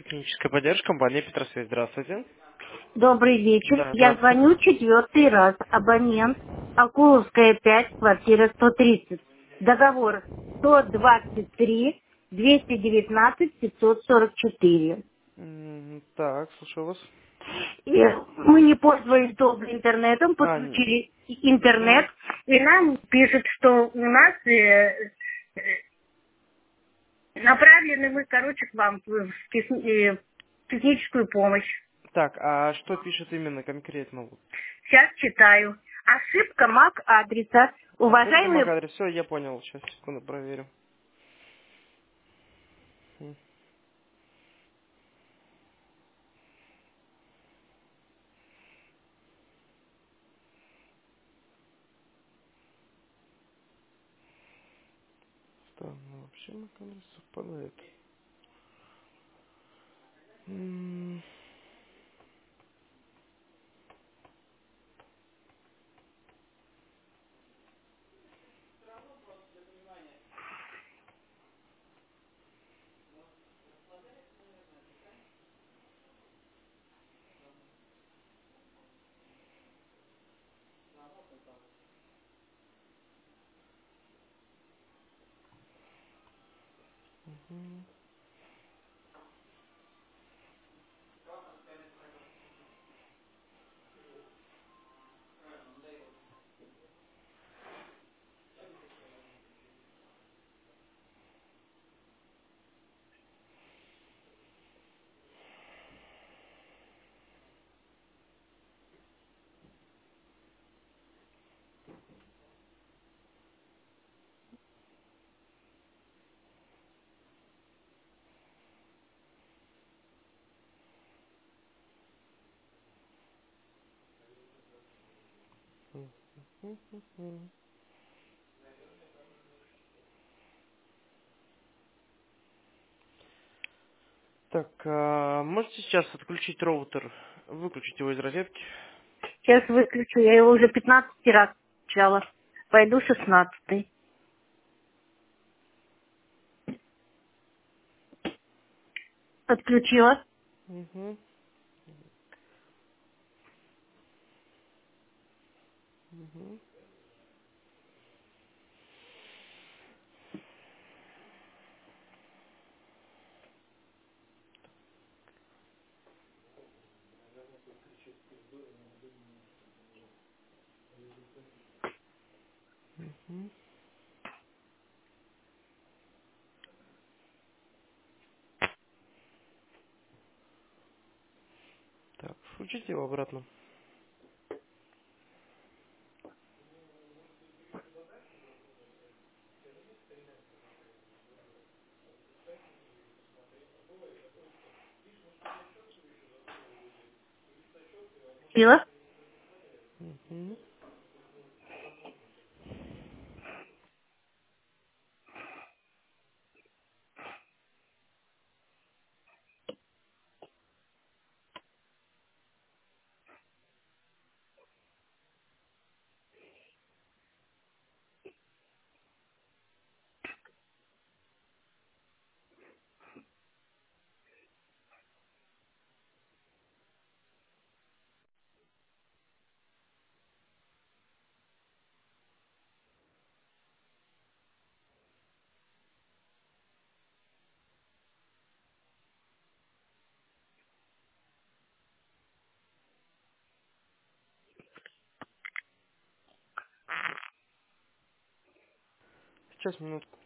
Техническая поддержка, компания Петросвет. Здравствуйте. Добрый вечер. Да, Я здравствуйте. звоню четвертый раз. Абонент Акуловская 5, квартира 130. Договор 123 219 544. Так, слушаю вас. И мы не пользовались долго интернетом, А, подключили мгм. интернет, и нам пишут, что у нас направлены мы, короче, к вам в техническую помощь. Так, а что пишет именно конкретно? Вот? Сейчас читаю. Ошибка MAC адреса. Ошибка Уважаемые, MAC-адрес. Все, я понял. Сейчас, секунду, проверю. М, Странно, вообще MAC-адрес совпадает. М, м. Так, можете сейчас отключить роутер, выключить его из розетки? сейчас выключу. Я его уже 15 раз включала. Пойду 16. Отключила. Угу, угу. Так, включите его обратно. Включила. Угу. Сейчас, минутку.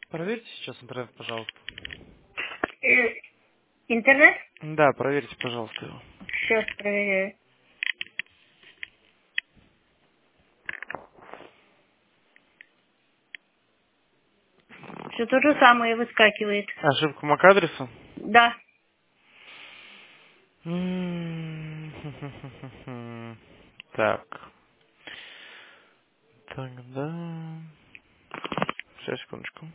Проверьте сейчас интернет, пожалуйста. Э, Интернет? Да, проверьте, пожалуйста, его. Сейчас проверяю. Все то же самое выскакивает. Ошибка MAC-адреса? Да. Так. Тогда... Сейчас, секундочку.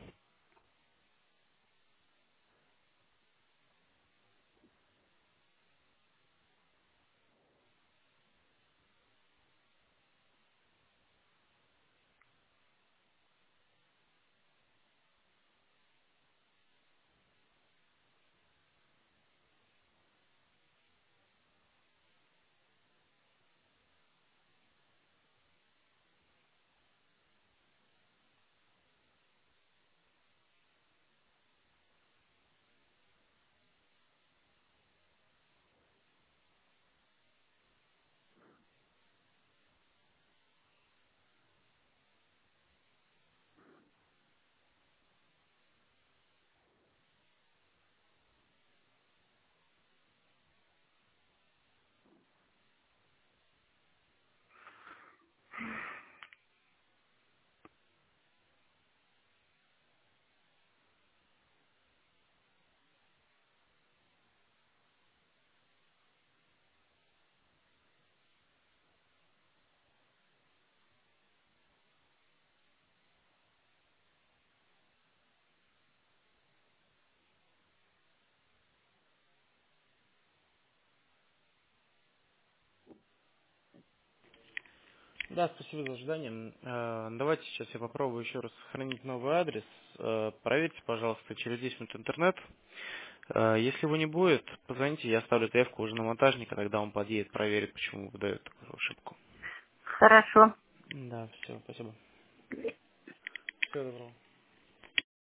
Да, спасибо за ожидание. Давайте сейчас я попробую еще раз сохранить новый адрес. Проверьте, пожалуйста, через 10 минут интернет. Если его не будет, позвоните, я оставлю ТФ-ку уже на монтажника, тогда он подъедет, проверит, почему выдает такую ошибку. Хорошо. Да, все, спасибо. Всего доброго.